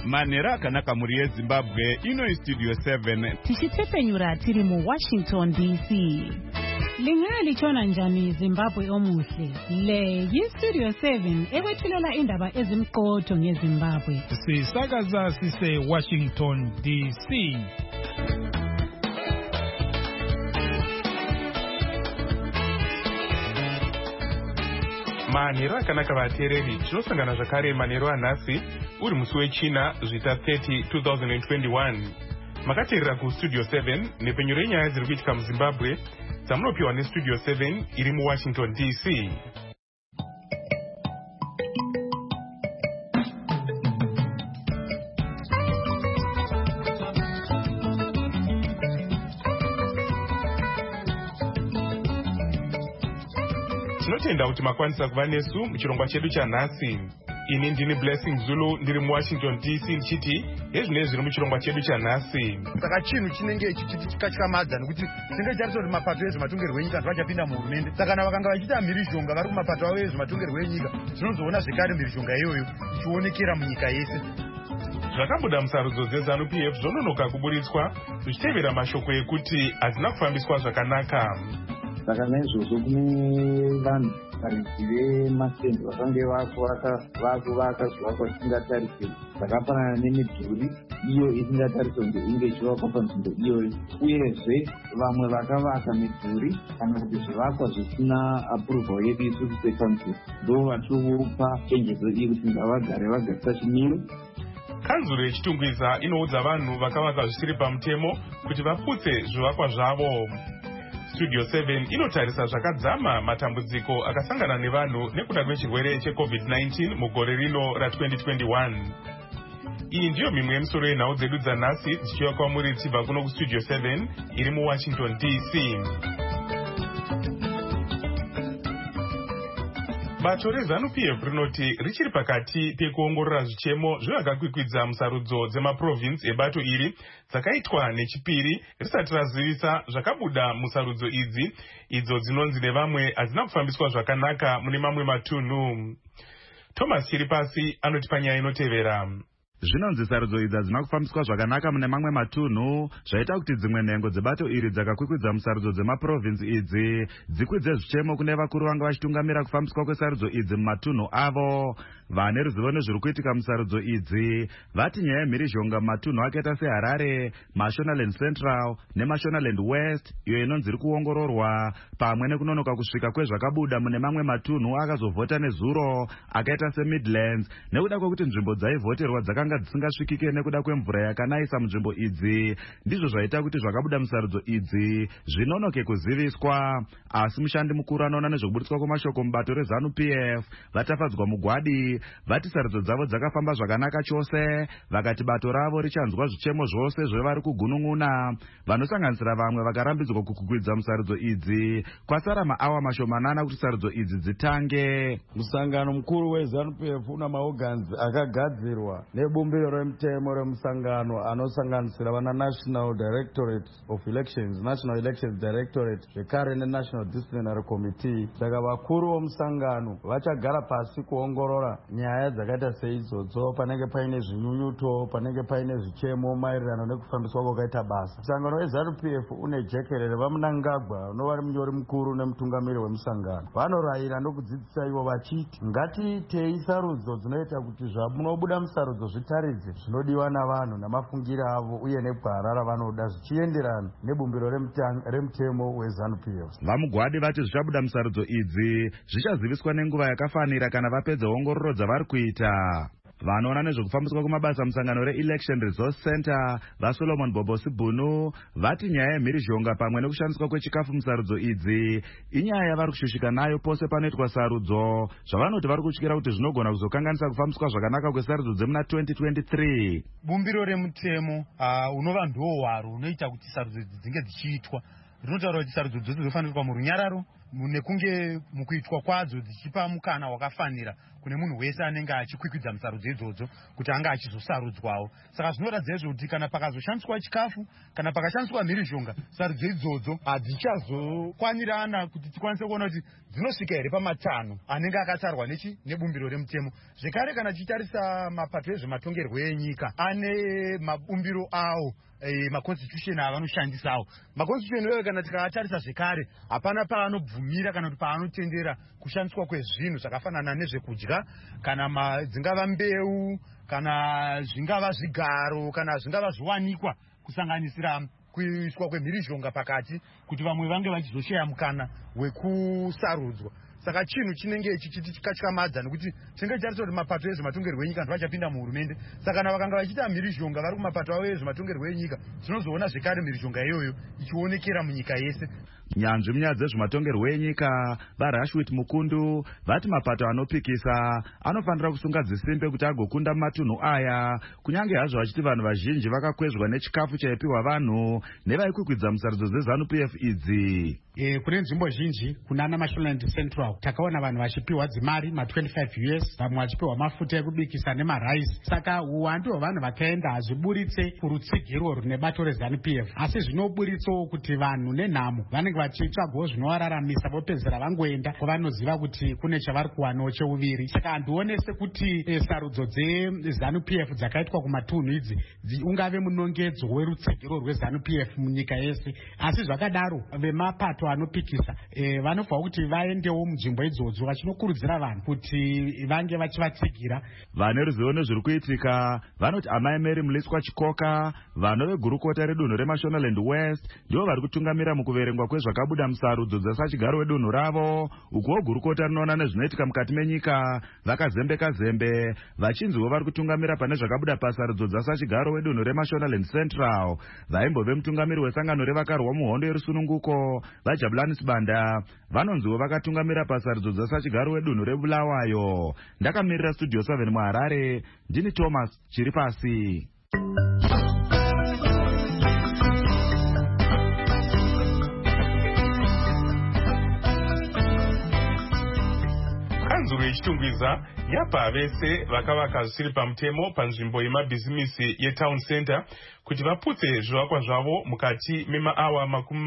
manhero akanaka mhuri yezimbabwe. Ino Studio 7 tichitsepenyura tiri muWashington DC. Lingalitshona njani Zimbabwe omuhle? Le yiStudio 7 ekwethulela indaba ezimqotho ngeZimbabwe. Sisakaza sise Washington DC. Manhero akanaka vateereri, tinosangana zvakare manhero anhasi uri musi wechina zvita 30 2021. Makateerera kuStudio 7 nepenyu renyaya dziri kuitika muZimbabwe dzamunopiwa neStudio 7 iri muWashington DC. Tinotenda kuti makwanisa kuva nesu muchirongwa chedu chanhasi. Ini ndini Blessing Zulu ndiri muWashington DC ndichiti hezvinezvi zviri muchirongwa chedu chanhasi. Saka chinhu chinenge chikatyamadza nekuti chinenge chariso kuti mapato ezvematongerwo enyika zvachapinda muhurumende. Saka kana vakanga vachiita mhirizhonga vari kumapato avo ezvematongerwo enyika, zvinozoona zvekare mhirizhonga iyoyo ichionekera munyika yese. Zvakabuda musarudzo dzeZANU-PF zvononoka kuburitswa zvichitevera mashoko ekuti hazina kufambiswa zvakanaka. Saka naizvozvo kune vanhu varidzi vemasendi vakange vakuvaka zvivakwa zvisingatarisirwi zvakafanana nemidhuri iyo isingatarisirwa kunge inge ichivakwa panzvimbo iyoyo, uyezve vamwe vakavaka midhuri kana kuti zvivakwa zvisina approval yedu isusu secouncil ndo vatikupa chenjedzo iyi kuti ngavagare vagarisa chimiro. Kanzuro yechitungwiza inoudza vanhu vakavaka zvisiri pamutemo kuti vaputse zvivakwa zvavo. Studio 7 inotarisa zvakadzama matambudziko akasangana nevanhu nekuda kwechirwere cheCovid-19 mugore rino ra2021. Iyi ndiyo mimwe yemisoro yenhau dzedu dzanhasi dzichiuya kwamuri tichibva kuno kuStudio 7 iri muWashington DC. Bato reZANU-PF rinoti richiri pakati pekuongorora zvichemo zvevakakwikwidza musarudzo dzemaprovinsi ebato iri dzakaitwa nechipiri risati razivisa zvakabuda musarudzo idzi, idzo dzinonzi nevamwe hadzina kufambiswa zvakanaka mune mamwe matunhu. Thomas Chiripasi anoti panyaya inotevera. Zvinonzi sarudzo idzi hadzina kufambiswa zvakanaka mune mamwe matunhu, zvaita kuti dzimwe nhengo dzebato iri dzakakwikwidza musarudzo dzemaprovinsi idzi dzikwidze zvichemo kune vakuru vanga vachitungamira kufambiswa kwesarudzo idzi mumatunhu avo. Vane ruzivo nezviri kuitika musarudzo idzi vati nyaya yemhirizhonga mumatunhu akaita seHarare, Mashonaland Central neMashonaland West iyo inonzi iri kuongororwa, pamwe nekunonoka kusvika kwezvakabuda mune mamwe matunhu akazovhota nezuro akaita seMidlands nekuda kwekuti nzvimbo dzaivhoterwa dzakanga dzisingasvikike nekuda kwemvura yakanayisa munzvimbo idzi, ndizvo zvaita kuti zvakabuda musarudzo idzi zvinonoke kuziviswa. Asi mushandi mukuru anoona nezvekuburitswa kwemashoko mubato reZANU-PF vatafadzwa mugwadi vati sarudzo dzavo dzakafamba zvakanaka chose, vakati bato ravo richanzwa zvichemo zvose zvevari kugunun'una. Vanosanganisira vamwe vakarambidzwa kukwidza musarudzo idzi kwasara maawa mashomanana kuti sarudzo idzi dzitange. Musangano mukuru weZANU-PF una maorgans akagadzirwa nebumbiro remutemo remusangano anosanganisira vana National Directorate of Elections, National Elections Directorate, zvekare neNational Disciplinary Committee. Saka vakuru vomusangano vachagara pasi kuongorora nyaya dzakaita seidzodzo, panenge paine zvinyunyuto, panenge paine zvichemo maererano nekufambiswa kwakaita basa. Musangano weZANU-PF une jekerere vaMunangagwa unova munyori mukuru nemutungamiri wemusangano. Vanorayira nokudzidzisa ivo vachiti ngatiitei sarudzo dzinoita kuti zvamunobuda musarudzo zvitaridze zvinodiwa navanhu namafungiro avo uye negwara ravanoda zvichienderana nebumbiro remutemo weZANU-PF. Vamugwadi vati zvichabuda musarudzo idzi zvichaziviswa nenguva yakafanira kana vapedza ongororo dzavari kuita. Vanoona nezvekufambiswa kwemabasa musangano reElection Resource Center vaSolomon Bobosi Bunu vati nyaya yemhirizhonga pamwe nekushandiswa kwechikafu musarudzo idzi inyaya yavari kushushika nayo pose panoitwa sarudzo, zvavanoti vari kutyira kuti zvinogona kuzokanganisa kufambiswa zvakanaka kwesarudzo dzemuna 2023. Bumbiro remutemo unova ndihwo hwaro unoita kuti sarudzo idzi dzinge dzichiitwa rinotaura kuti sarudzo dzose dzinofanirwa murunyararo nekunge mukuitwa kwadzo dzichipa mukana wakafanira kune munhu wese anenge achikwikwidza musarudzo idzodzo kuti anga achizosarudzwawo. Saka zvinoratidza izvoti kana pakazoshandiswa chikafu kana pakashandiswa mhirizhonga, sarudzo idzodzo hadzichazokwanirana kuti tikwanise kuona kuti dzinosvika here pamatano anenge akatarwa nebumbiro remutemo. Zvekare kana tichitarisa mapato ezvematongerwo enyika ane mabumbiro awo, maconstitution avanoshandisawo. Maconstitution iwayo kana tikatarisa zvekare hapana paanobvumira kana kuti paanotendera kushandiswa kwezvinhu zvakafanana nezvekudya kana dzingava mbeu kana zvingava zvigaro kana zvingava zviwanikwa kusanganisira kuiswa kwemhirizhonga pakati kuti vamwe vange vachizoshaya mukana wekusarudzwa. Saka chinhu chinenge chikatyamadza nekuti tinenge tichitarisa kuti mapato ezvematongerwo enyika ndovachapinda muhurumende. Saka kana vakanga vachiita mhirizhonga vari kumapato avo ezvematongerwo enyika, tinozoona zvekare mhirizhonga iyoyo ichionekera munyika yese. Nyanzvi munyaya dzezvematongerwo enyika vaRashwit Mukundu vati mapato anopikisa anofanira kusunga dzisimbe kuti agokunda mumatunhu aya, kunyange hazvo vachiti vanhu vazhinji vakakwezvwa nechikafu chaipiwa vanhu nevaikwikwidza musarudzo dzeZANU-PF idzi. Kune nzvimbo zhinji kunana Mashonaland Central takaona vanhu vachipiwa dzimari ma25 US, vamwe vachipiwa mafuta ekubikisa nemaraisi. Saka uwandu hwevanhu vakaenda hazviburitse kurutsigiro rune bato reZANU-PF, asi zvinoburitsawo kuti vanhu nenhamo vanenge vachitsvagawo zvinovararamisa vopedzera vangoenda kwavanoziva kuti kune chavari kuwanawo cheuviri. Saka handionese kuti sarudzo dzeZANU-PF dzakaitwa kumatunhu idzi ungave munongedzo werutsigiro rweZANU-PF munyika yese, asi zvakadaro vemapato anopikisa vanobva kuti vaendewo munzvimbo idzodzo vachinokurudzira vanhu kuti vange vachivatsigira. Vane ruzivo nezviri kuitika vanoti amaemeri Muliswa Chikoka, vano vegurukota redunhu reMashonaland West ndivo vari kutungamira mukuverengwa kwezvakabuda musarudzo dzesachigaro wedunhu ravo, ukuwo gurukota rinoona nezvinoitika mukati menyika vakazembeka zembe vachinziwo vari kutungamira pane zvakabuda pasarudzo dzasachigaro wedunhu reMashonaland Central. Vaimbove mutungamiri wesangano revakarwa muhondo yerusununguko vaJabulani Sibanda vanonziwo vakatungamira pasarudzo dzasachigaro wedunhu reBulawayo. Ndakamirira Studio 7 muHarare, ndini Thomas Chiripasi. Kanzuro yechitungwiza yapa vese vakavaka zvisiri pamutemo panzvimbo yemabhizimisi yetown center kuti vaputse zvivakwa zvavo mukati memaawa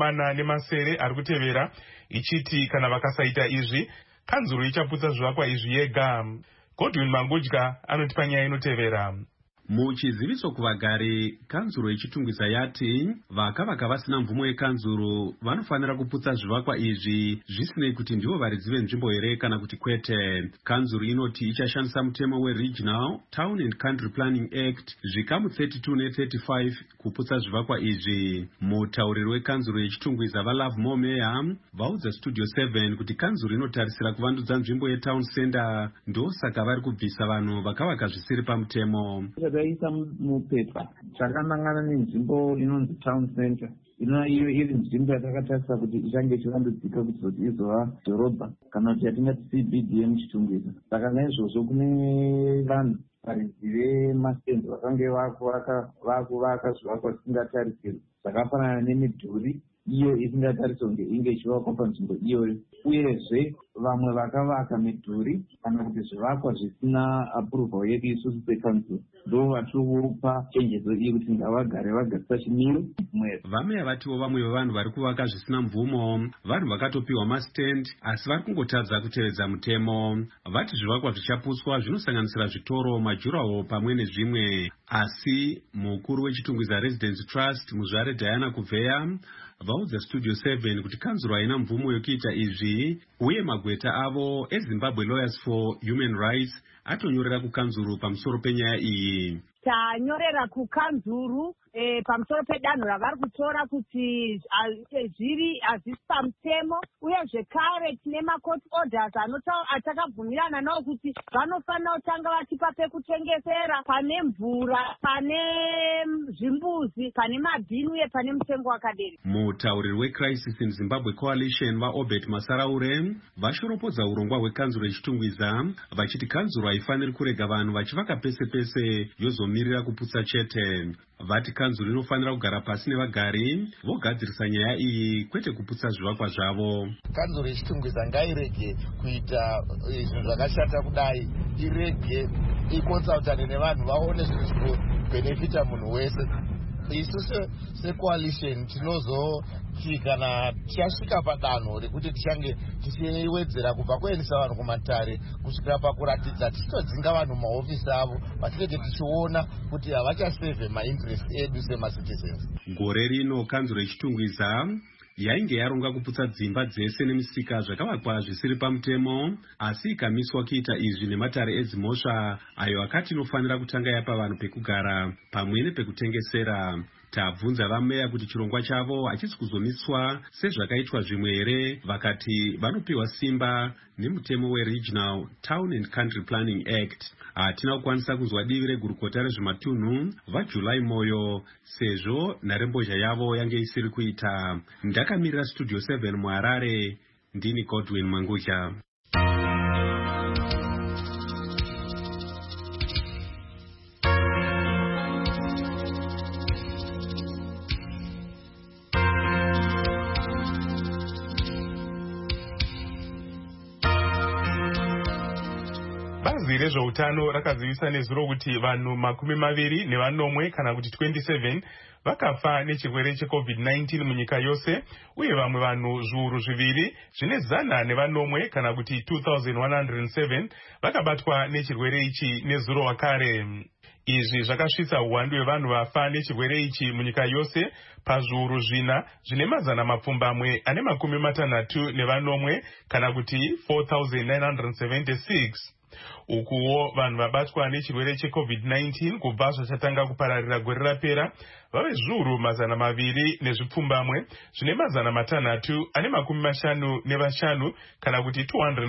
40 ari kutevera, ichiti kana vakasaita izvi kanzuro ichaputsa zvivakwa izvi yega. Godwin Mangudya anotipa nyaya inotevera. Muchiziviso kuvagari, kanzuro yechitungwiza yati vakavaka vasina mvumo yekanzuro vanofanira kuputsa zvivakwa izvi zvisinei kuti ndivo varidzi venzvimbo here kana kuti kwete. Kanzuro inoti ichashandisa mutemo weRegional Town and Country Planning Act zvikamu 32 ne35 kuputsa zvivakwa izvi. Mutauriri wekanzuro yechitungwiza vaLove More Meya vaudza Studio 7 kuti kanzuro inotarisira kuvandudza nzvimbo yetown center, ndosaka vari kubvisa vanhu vakavaka zvisiri pamutemo. Zvakaisa mupepa zvakanangana nenzvimbo inonzi town center, iyo iri nzvimbo yatakatarisa kuti ichange ichivandudzika kuti izova dhorobha kana kuti yatingati CBD muchitungwiza. Saka naizvozvo kune vanhu varidzi vemastenzi vakange vakuvaka zvivakwa zvisingatarisirwi zvakafanana nemidhuri iyo isingatariswa kunge inge ichivakwa panzvimbo iyoyo, uyezve vamwe vakavaka midhuri kana kuti zvivakwa zvisina approval yedu isusu sekanzuro, ndo vatikupa chenjedzo iyi kuti ngavagare vagarisa chimiro mwezi. Vamwe vatiwo vamwe vevanhu vari kuvaka zvisina mvumo vanhu vakatopiwa mastand asi vari kungotadza kutevedza mutemo. Vati zvivakwa zvichaputswa zvinosanganisira zvitoro, majuraho pamwe nezvimwe, asi mukuru wechitungwiza Residence Trust Muzvare Diana Kuvheya vaudza Studio 7 kuti kanzuro haina mvumo yokuita izvi, uye magweta avo eZimbabwe Lawyers for Human Rights atonyorera kukanzuro pamusoro penyaya iyi. Tanyorera kukanzuro pamusoro pedanho ravari kutora kuti zviri hazvisi pamutemo, uye zvekare tine macourt orders atakabvumirana nawo kuti vanofanira kutanga vachipa pekutengesera, pane mvura, pane zvimbuzi, pane mabhini uye pane mutengo wakaderi. Mutauriri weCrisis in Zimbabwe Coalition vaObert Masaraure vashoropodza urongwa hwekanzuro yechitungwiza vachiti kanzuro haifaniri kurega vanhu vachivaka pese pese yozomirira kuputsa chete. Vati kanzuro inofanira kugara pasi nevagari vogadzirisa nyaya iyi, kwete kuputsa zvivakwa zvavo. Kanzuro yechitungwiza ngairege kuita zvinhu zvakashata kudai, irege ikonsautane nevanhu vaone zvinhu zvinobhenefita munhu wese. Isu secoalition tinozoti kana tichasvika padanho rekuti tichange tichiwedzera kubva kuendesa vanhu kumatare kusvika pakuratidza tichitodzinga vanhu mahofisi avo, patinenge tichiona kuti havachasevhe mainterest edu semacitizens. Gore rino kanzuro yechitungwiza yainge yaronga kuputsa dzimba dzese nemisika zvakavakwa zvisiri pamutemo, asi ikamiswa kuita izvi nematare edzimhosva ayo akati inofanira kutanga yapa vanhu pekugara pamwe nepekutengesera. Tabvunza vameya kuti chirongwa chavo hachisi kuzomiswa sezvakaitwa zvimwe here, vakati vanopiwa simba nemutemo weRegional Town and Country Planning Act. Hatina kukwanisa kuzwa divi regurukota rezvematunhu vaJulai Moyo sezvo nharembozha yavo yange isiri kuita. Ndakamirira Studio 7 muHarare, ndini Godwin Mangudya. Bazi rezveutano rakazivisa nezuro kuti vanhu 24 kana kuti 27 vakafa nechirwere cheCovid-19 munyika yose, uye vamwe vanhu zviuru zviviri zvine 100 kana kuti 2107 vakabatwa nechirwere ichi nezuro wakare. Izvi zvakasvitsa uwandu hwevanhu vafa nechirwere ichi munyika yose pazviuru zvina zvine 660 kana kuti 4976. Ukuwo vanhu vabatwa nechirwere cheCovid-19 kubva zvachatanga kupararira gore rapera vave zviuru 200 zvine 655 kana kuti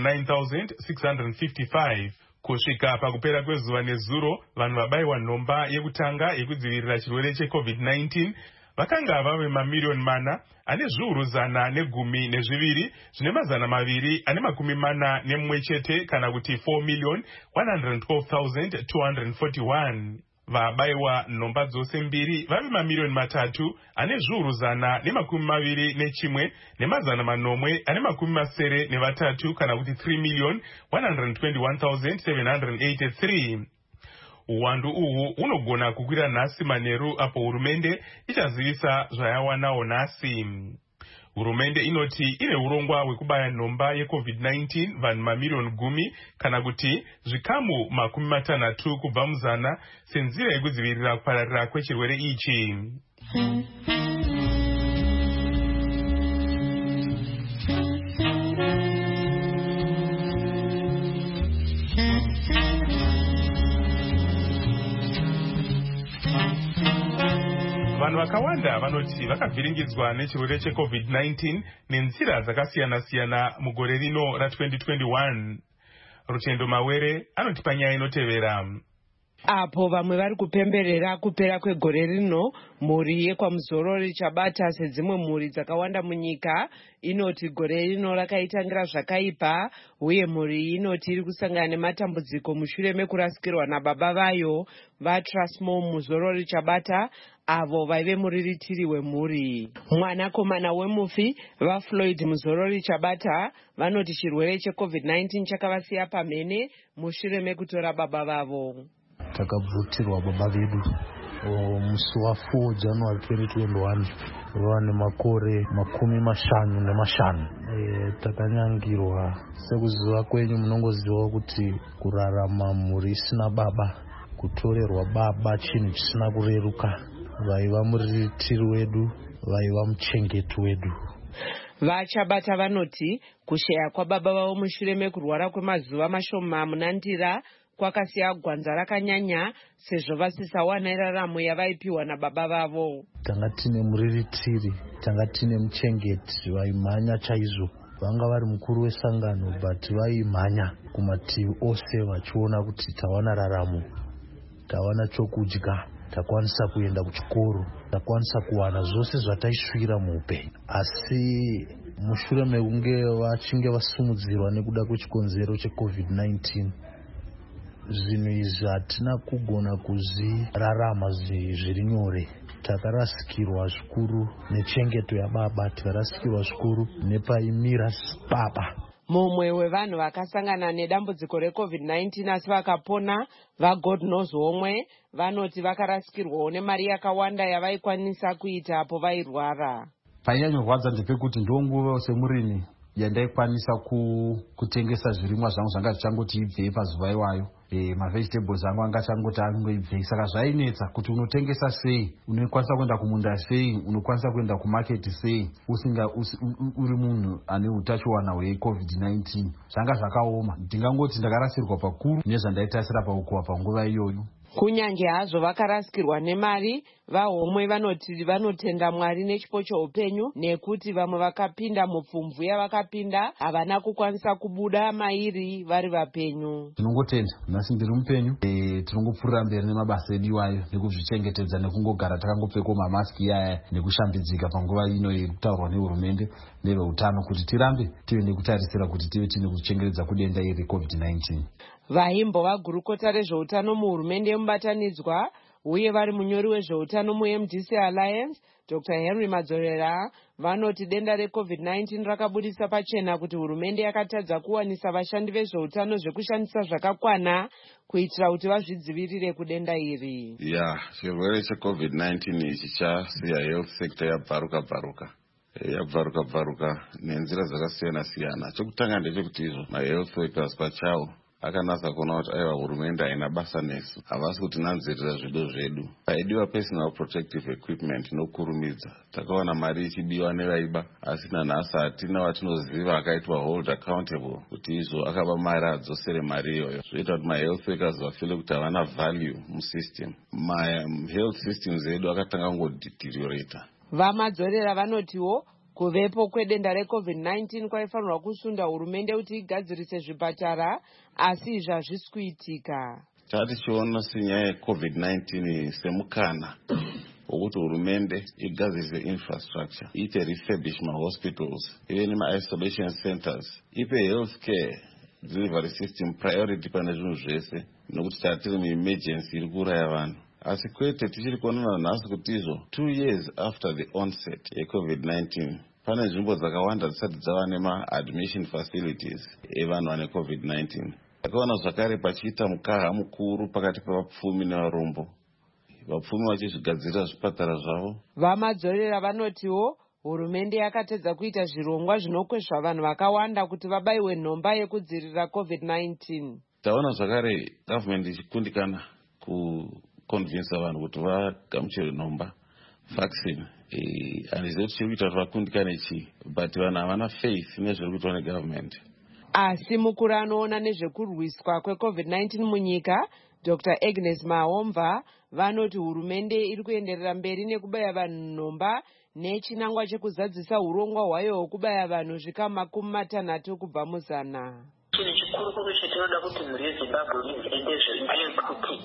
209,655. Kusvika pakupera kwezuva nezuro, vanhu vabayiwa nhomba yekutanga yekudzivirira chirwere cheCovid-19 vakanga vave mamiliyoni 4 ane zviuru 112 zvine 241 chete kana kuti 4,112,241. Vabayiwa nhomba dzose mbiri vave mamiliyoni 3 ane zviuru 121 ne 3 kana kuti 3,121,783. Uwandu uhu unogona kukwira nhasi manheru apo hurumende ichazivisa zvayawanawo nhasi. Hurumende inoti ine urongwa hwekubaya nhomba yeCovid-19 vanhu mamiliyoni 10 kana kuti zvikamu 60 kubva muzana senzira yekudzivirira kupararira kwechirwere ichi. Vanhu vakawanda vanoti vakavhiringidzwa nechirwere cheCovid-19 nenzira dzakasiyana-siyana mugore rino ra2021. Rutendo Mawere anotipa nyaya inotevera. Apo vamwe vari kupemberera kupera kwegore rino, mhuri yekwamuzorori Chabata sedzimwe mhuri dzakawanda munyika inoti gore rino rakaitangira zvakaipa, uye mhuri inoti iri kusangana nematambudziko mushure mekurasikirwa nababa vayo vaTrustmore Muzorori Chabata, avo vaive muriritiri wemhuri. Mwanakomana wemufi vaFloyd Muzorori Chabata vanoti chirwere cheCovid-19 chakavasiya pamhene mushure mekutora baba vavo. Takabvutirwa baba vedu musi wa4 January 2021 vane makore 55. Takanyangirwa sekuziva kwenyu munongoziva kuti kurarama mhuri isina baba, kutorerwa baba chinhu chisina kureruka. Vaiva muriritiri wedu, vaiva muchengeti wedu. VaChabata vanoti kusheya kwababa vavo mushure mekurwara kwemazuva mashoma munandira kwakasiya gwanza rakanyanya sezvo vasisawana iraramo yavaipiwa nababa vavo. Tanga tine muriritiri, tanga tine muchengeti vaimhanya chaizvo. Vanga vari mukuru wesangano but vaimhanya kumativi ose vachiona kuti tawana raramo, tawana chokudya, takwanisa kuenda kuchikoro, takwanisa kuwana zvose zvataisvira muupenyu. Asi mushure mekunge vachinge vasumudzirwa nekuda kwechikonzero cheCovid-19, zvinhu izvi hatina kugona kuzvirarama zviri nyore. takarasikirwa zvikuru nechengeto yababa, tikarasikirwa zvikuru nepaimira baba. Mumwe wevanhu vakasangana nedambudziko reCovid-19 asi vakapona vaGod Knows Homwe vanoti vakarasikirwawo nemari yakawanda yavaikwanisa kuita apo vairwara. Painyanyorwadza ndepekuti ndonguva semurimi yandaikwanisa kutengesa zvirimwa zvangu zvanga zvichangoti ibvei pazuva iwayo. Mavegetables angu anga achangoti angoibvei, saka zvainetsa kuti unotengesa sei, unokwanisa kuenda kumunda sei, unokwanisa kuenda kumaketi sei uri munhu ane utachiwana hweCovid-19. Zvanga zvakaoma, ndingangoti ndakarasirwa pakuru nezvandaitasira paukuwa panguva iyoyo. Kunyange hazvo vakarasikirwa nemari, vaHomwe vanoti vanotenda Mwari nechipo cheupenyu nekuti vamwe vakapinda mupfumvu yavakapinda havana kukwanisa kubuda mairi vari vapenyu. Tinongotenda nhasi ndiri mupenyu, tinongopfuurira mberi nemabasa edu iwayo nekuzvichengetedza nekungogara takangopfeka mamaski aya nekushambidzika panguva ino irikutaurwa nehurumende neveutano kuti tirambe tive nekutarisira kuti tive tine kuchengetedza kudenda iri COVID-19. Vaimbo vagurukota rezveutano muhurumende yemubatanidzwa uye vari munyori wezveutano muMDC Alliance Dr. Henry Madzorera vanoti denda reCovid-19 rakabudisa pachena kuti hurumende yakatadza kuwanisa vashandi vezveutano zvekushandisa zvakakwana kuitira kuti vazvidzivirire kudenda iri. Chirwere cheCovid-19 ichi chasiya health sector yabvaruka nenzira dzakasiyana-siyana. Chokutanga ndechekuti izvo mahealth workers pachawo akanasa kuona kuti aiwa hurumende haina basa nesu, havasi kuti nanzirira zvido zvedu. Paidiwa personal protective equipment nokurumidza, takaona mari ichibiwa nevaiba, asi nanhasi hatina watinoziva akaitwa hold accountable kuti izvo akaba mari adzosere mari iyoyo. Zvoita kuti mahealth workers vafile kuti havana value musystem. Health systems edu akatanga kungodeteriorata. Vamadzorera vanotiwo kuvepo kwedenda reCovid-19 kwaifanirwa kusunda hurumende kuti igadzirise zvipatara, asi izvi hazvisi kuitika. Tichiona senyaya yeCovid-19 semukana wokuti hurumende igadzirise infrastructure, iite refurbish mahospitals, ive nema-isolation centers, ipe healthcare delivery system priority pane zvinhu zvese, nokuti tatiri muemergency iri kuuraya vanhu. Asi kwete tichiri kuonana nhasi kuti izvo 2 years after the onset yeCovid-19 pane nzvimbo dzakawanda dzisati dzava nema-admission facilities evanhu vane COVID-19. Takaona zvakare pachiita mukaha mukuru pakati pevapfumi nevarombo, vapfumi vachizvigadzirira zvipatara zvavo. Vamadzorera vanotiwo hurumende yakatedza kuita zvirongwa zvinokwezva vanhu vakawanda kuti vabayiwe nhomba yekudzivirira COVID-19. Taona zvakare government ichikundikana kuconvinsa vanhu kuti vagamuchire nhomba vaccine. Handizivi kuti chiri kuita kuti vakundikane chii, but vanhu havana faith nezviri kuitwa negovernment. Asi mukuru anoona nezvekurwiswa kweCovid-19 munyika, Dr. Agnes Mahomva, vanoti hurumende iri kuenderera mberi nekubaya vanhu nhomba nechinangwa chekuzadzisa urongwa hwayo hwekubaya vanhu zvikama 60 kubva muzana. Chinhu chikuru chetinoda kuti mhuri yeZimbabwe iende zvekuti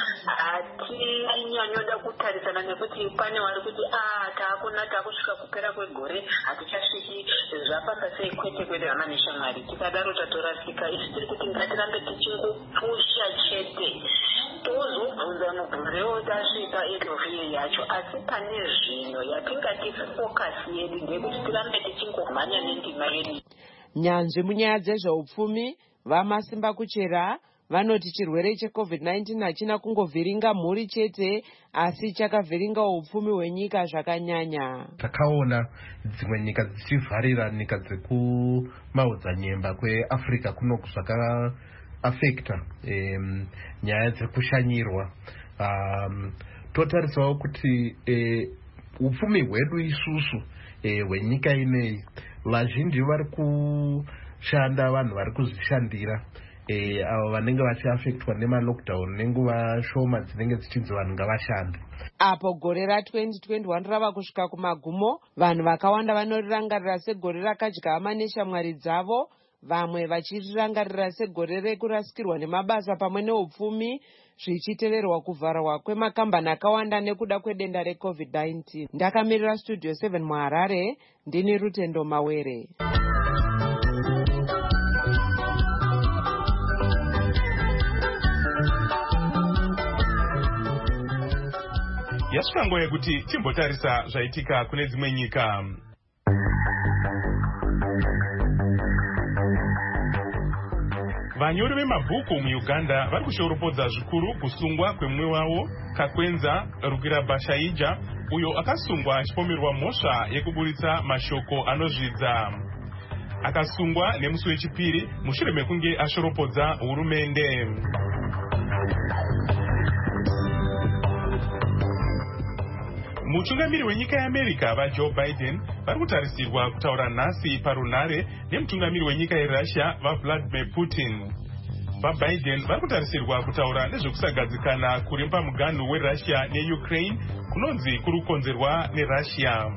hatinyanyoda kutarisana nekuti pane vari kuti taakusvika kupera kwegore hatichasviki zvapamba sei, kwete hama neshamwari. Tikadaro tatorasika. Isi tiri kuti ngatirambe tichingopusha chete, tozobvunza mugore tasvika edofiye yacho, asi pane zvino yatingati fokasi yedu ndekuti tirambe tichingomhanya nendima yedu. Nyanzvi munyaya dzezveupfumi vaMasimba Kuchera vanoti chirwere cheCovid-19 hachina kungovhiringa mhuri chete, asi chakavhiringawo upfumi hwenyika zvakanyanya. Takaona dzimwe nyika dzichivharira nyika dzekumaodzanyemba kweAfrica kuno zvakaafekta nyaya dzekushanyirwa. Totarisawo kuti upfumi hwedu isusu hwenyika ineyi vazhinji vari kushanda, vanhu vari kuzvishandira, avo vanenge vachiafektwa nemalockdown nenguva shoma dzinenge dzichinzi vanhu ngavashande. Apo gore ra2021 rava kusvika kumagumo, vanhu vakawanda vanorirangarira segore rakadya hama neshamwari dzavo, vamwe vachirirangarira segore rekurasikirwa nemabasa pamwe neupfumi, zvichiteverwa kuvharwa kwemakambani akawanda nekuda kwedenda reCovid-19. Ndakamirira Studio 7 muHarare, ndini Rutendo Mawere. Yasvika nguva yekuti timbotarisa zvaitika kune dzimwe nyika. Vanyori vemabhuku muUganda vari kushoropodza zvikuru kusungwa kwemumwe wavo Kakwenza Rugirabashaija, uyo akasungwa achipomerwa mhosva yekuburitsa mashoko anozvidza. Akasungwa nemusi wechipiri mushure mekunge ashoropodza hurumende. Mutungamiri wenyika yeAmerica vaJoe Biden vari kutarisirwa kutaura nhasi parunhare nemutungamiri wenyika yeRussia vaVladimir Putin. VaBiden vari kutarisirwa kutaura nezvekusagadzikana kuri pamuganhu weRussia neUkraine kunonzi kuri kukonzerwa neRussia.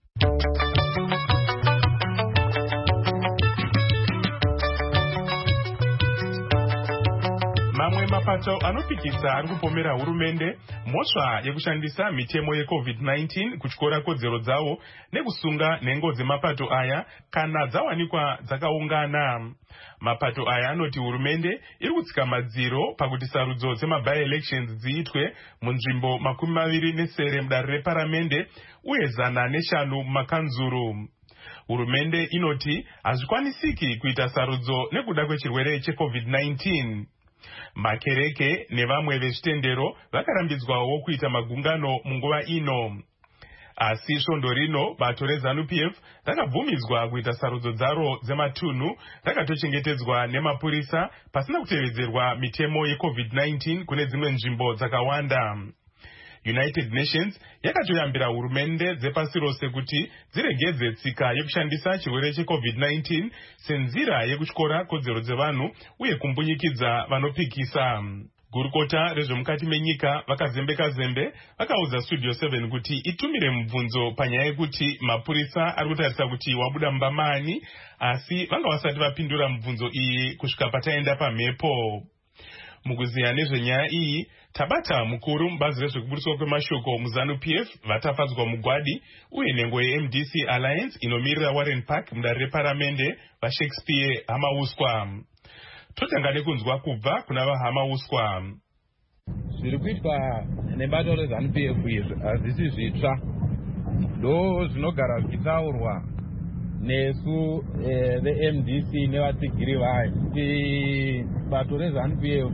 Mamwe mapato anopikisa ari kupomera hurumende mhosva yekushandisa mitemo yeCovid-19 kutyora kodzero dzavo nekusunga nhengo dzemapato aya kana dzawanikwa dzakaungana. Mapato aya anoti hurumende iri kutsika madziro pakuti sarudzo dzema-by-elections dziitwe munzvimbo 24 mudare reparamende uye 105 mumakanzuru. Hurumende inoti hazvikwanisiki kuita sarudzo nekuda kwechirwere cheCovid-19. Makereke nevamwe vezvitendero vakarambidzwawo kuita magungano munguva ino. Asi svondo rino bato reZANU-PF rakabvumidzwa kuita sarudzo dzaro dzematunhu rakatochengetedzwa nemapurisa pasina kutevedzerwa mitemo yeCovid-19 kune dzimwe nzvimbo dzakawanda. United Nations yakatoyambira hurumende dzepasi rose kuti dziregedze tsika yekushandisa chirwere cheCovid-19 senzira yekutyora kodzero dzevanhu uye kumbunyikidza vanopikisa. Gurukota rezvemukati menyika vakazembe vakaudza Studio 7 kuti itumire mubvunzo panyaya yekuti mapurisa ari kutarisa kuti wabuda mbamani, asi vanga vasati vapindura mubvunzo iyi kusvika pataenda pamhepo. Mukuziya nezvenyaya iyi, Tabata mukuru mubazi rezvekuburiswa kwemashoko muZANU-PF vatafadzwa mugwadi uye nhengo yeMDC Alliance inomirira Warren Park mudare reparamende vaShakespeare Hamauswa. Totanga nekunzwa kubva kuna vaHamauswa. Zviri kuitwa nebato reZANU-PF izvi hazvisi zvitsva, ndo zvinogara zvichitaurwa nesu veMDC nevatsigiri vayo kuti bato reZANU-PF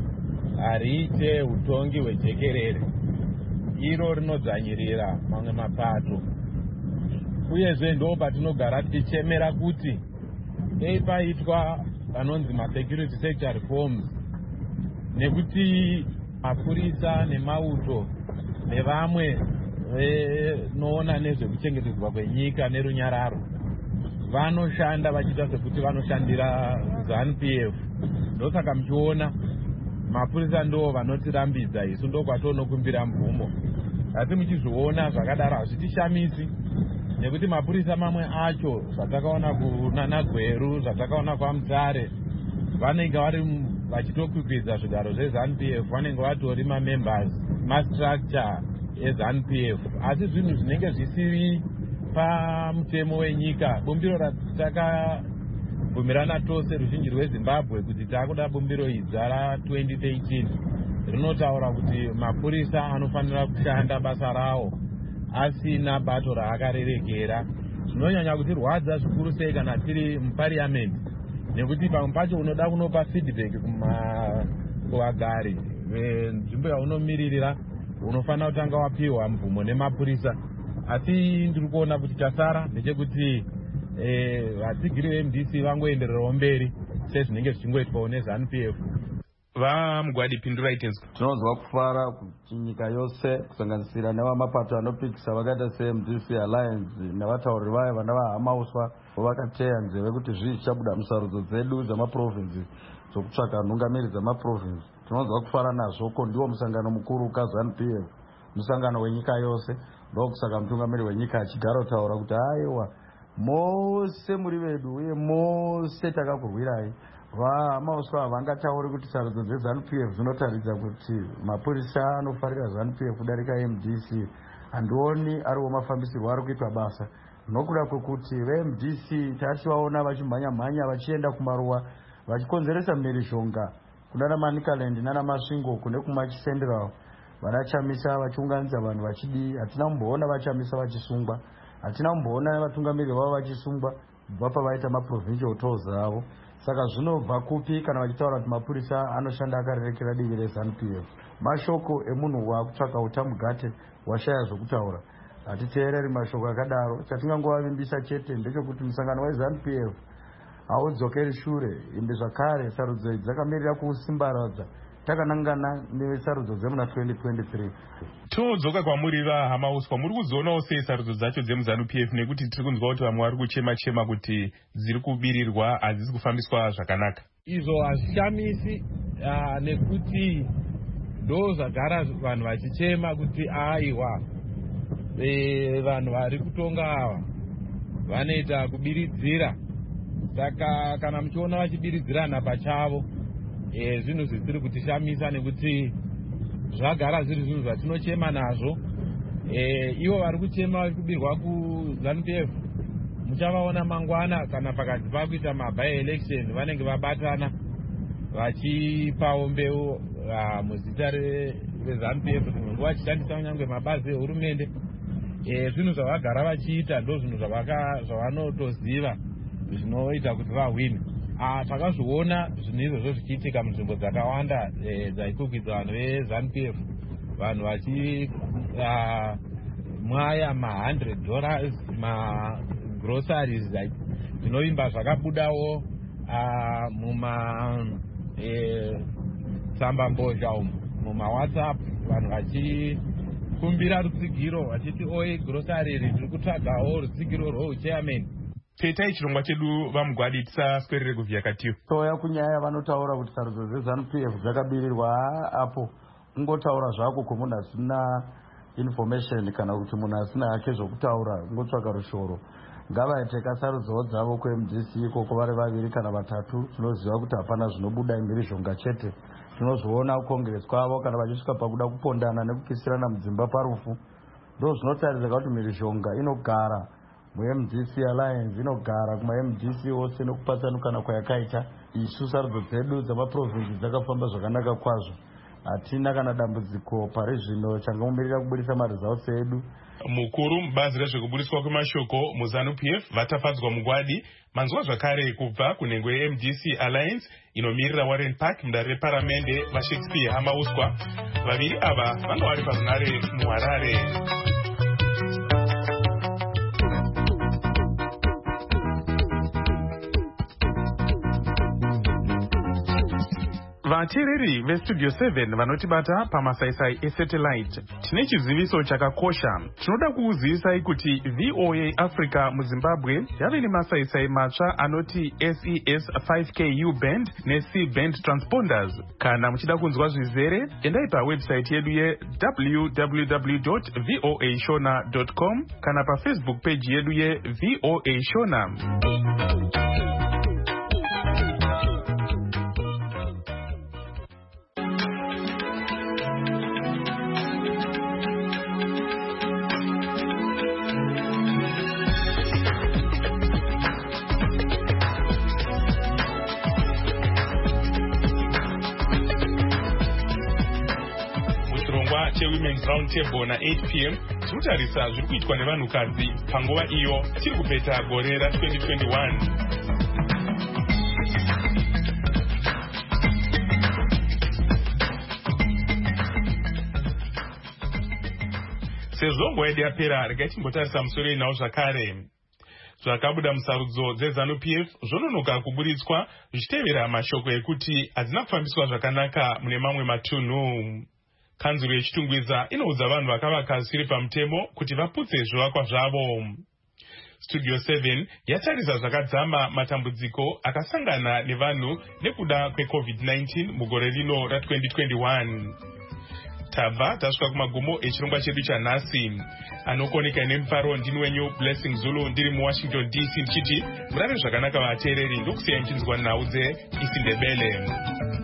hariite utongi hwejekerere, iro rinodzvanyirira mamwe mapato. Uyezve ndo patinogara tichichemera kuti dei paitwa vanonzi masecurity sector reforms, nekuti mapurisa nemauto nevamwe vanoona nezvekuchengetedzwa kwenyika nerunyararo vanoshanda vachiita sekuti vanoshandira ZANU-PF. Ndosaka muchiona mapurisa ndo vanotirambidza, isu ndo kwatonokumbira mvumo. Asi muchizviona zvakadaro hazvitishamisi, nekuti mapurisa mamwe acho zvatakaona kunanagweru, zvatakaona kwaMutare, vanenge vari vachitokwikwidza zvigaro zveZANU-PF, vanenge vatori mamembers mastructure eZANU-PF. Asi zvinhu zvinenge zvisiri pamutemo wenyika, bumbiro ratakabvumirana tose ruzhinji rweZimbabwe kuti taakuda bumbiro idza ra2013 rinotaura kuti mapurisa anofanira kushanda basa rawo asina bato raakarerekera. Zvinonyanya kutirwadza zvikuru sei kana tiri mupariamendi, nekuti pamwe pacho unoda kunopa feedback kuvagari venzvimbo yaunomiririra, unofanira kutanga wapiwa mvumo nemapurisa. Asi ndiri kuona kuti tasara ndechekuti vatsigiri veMDC vangoendererawo mberi sezvinenge zvichingoitwawo neZANU-PF. Vamugwadi pindurai tenzi. Tinonzwa kufara kuti nyika yose kusanganisira nevamapato anopikisa vakaita seMDC Alliance nevatauri vayo vana vaHamauswa vakateya nzeve kuti zvii zvichabuda musarudzo dzedu dzamaprovinsi dzokutsvaga nhungamiri dzamaprovinsi. Tinonzwa kufara nazvo, ko ndiwo musangano mukuru kaZANU-PF, musangano wenyika yose. Ndokusaka mutungamiri wenyika achigara kutaura kuti aiwa mose muri vedu uye mose takakurwirai. VaHamauswa havangatauri kuti sarudzo dzeZANU-PF dzinotaridza kuti mapurisa anofarira ZANU-PF kudarika MDC. Handioni ariwo mafambisirwo ari kuitwa basa, nokuda kwekuti veMDC tachivaona vachimhanya vachienda kumaruwa vachikonzeresa mhirizhonga kunana Manicaland nana Masvingo kune kumachiCentral. vanachamisa vachiunganidza vanhu vachidii. Hatina kumboona vachamisa vachisungwa, hatina kumboona vatungamiriri vavo vachisungwa kubva pavaita maprovincial tours avo. Saka zvinobva kupi kana vachitaura kuti mapurisa anoshanda akarerekera divi reZANU-PF? Mashoko emunhu waakutsvaka utamugate washaya zvokutaura. Hatiteereri mashoko akadaro. Chatingangovavimbisa chete ndechekuti musangano weZANU-PF haudzokeri shure. Ende zvakare sarudzo dzakamirira kusimbaradza takanangana nesarudzo dzemuna 2023. Todzoka kwamuri vahama uswa, muri kuzoonawo sei sarudzo dzacho dzemuZANU-PF, nekuti tiri kunzwa kuti vamwe vari kuchema kuti dziri kubirirwa, hadzisi kufambiswa zvakanaka? Izvo hazvishamisi nekuti ndo zvagara vanhu vachichema kuti aiwa vanhu vari kutonga ava vanoita kubiridzira. Saka kana muchiona vachibiridzirana pachavo zvinhu zvisiri kutishamisa, nekuti zvagara zviri zvinhu zvatinochema nazvo. Ivo vari kuchema vari kubirwa kuZANU-PF muchavaona mangwana kana pakati pakuita maby election vanenge vabatana vachipawo mbeu muzita reZANU-PF dzimwe nguva vachishandisa kunyange mabazi ehurumende. Zvinhu zvavagara vachiita ndo zvinhu zvavanotoziva zvinoita kuti vahwine. Takazviona zvinhu izvozvo zvichiitika munzvimbo dzakawanda dzaikukwidza vanhu veZANU-PF, vanhu vachimwaya $100 magroceries zvinovimba zvakabudawo mumatsambambozha umu, mumawhatsapp, vanhu vachikumbira rutsigiro vachiti oi grocery riri kutsvagawo rutsigiro rweuchairman. Petai chirongwa chedu vamugwadi, tisaswerere kuvhiyakatiyo. Toya kunyaya vanotaura kuti sarudzo dzeZANU-PF dzakabirirwa apo ungotaura zvako kumunhu asina information kana kuti munhu asina hake zvokutaura, ungotsvaka rushoro. Ngavaite kasarudzowo dzavo kuMDC ikoko vari vaviri kana vatatu. Tinoziva kuti hapana zvinobuda mhirizhonga chete. Tinozviona kukongress kwavo kana vachisvika pakuda kupondana nekukisirana mudzimba parufu. Ndo zvinotarisika kuti mhirizhonga inogara muMDC Alliance, inogara kumaMDC ose nekupatsanukana kwayakaita. Isu sarudzo dzedu dzamaprovinsi dzakafamba zvakanaka kwazvo. Hatina kana dambudziko pari zvino changamumirira kubudisa maresults edu. Mukuru mubazi rezvekubudiswa kwemashoko muZANU-PF vatafadzwa mugwadi manzwa zvakare kubva kunhengo yeMDC Alliance inomirira Warren Park mudare reparamende vaShakespeare hama uswa. Vaviri ava vanga vari parunare muHarare. Vateereri veStudio 7 vanotibata pamasaisai esatellite, tine chiziviso chakakosha. Tinoda kukuzivisai kuti VOA Africa muZimbabwe yave nemasaisai matsva anoti SES 5K U-band neC-band transponders. Kana muchida kunzwa zvizere, endai pawebsite yedu ye www.voashona.com kana paFacebook page yedu yeVOA Shona. Women's Roundtable na 8 p.m. tinotarisa zviri kuitwa nevanhukadzi panguva iyo tiri kupeta gore ra2021. Sezvo nguva yedu yapera, regai timbotarisa musoro inawo zvakare. Zvakabuda musarudzo dzeZANU-PF zvononoka kuburitswa zvichitevera mashoko ekuti hadzina kufambiswa zvakanaka mune mamwe matunhu. Kanzuro yechitungwiza inoudza vanhu vakavaka zvisiri pamutemo kuti vaputse zvivakwa zvavo. Studio 7 yatarisa zvakadzama matambudziko akasangana nevanhu nekuda kweCovid-19 mugore rino ra2021. Tabva tasvika kumagumo echirongwa chedu chanhasi. Anokoneka nemufaro ndini wenyu Blessing Zulu, ndiri muWashington DC ndichiti murave zvakanaka vateereri, ndokusiyai muchinzwa nhau dzeIsindebele.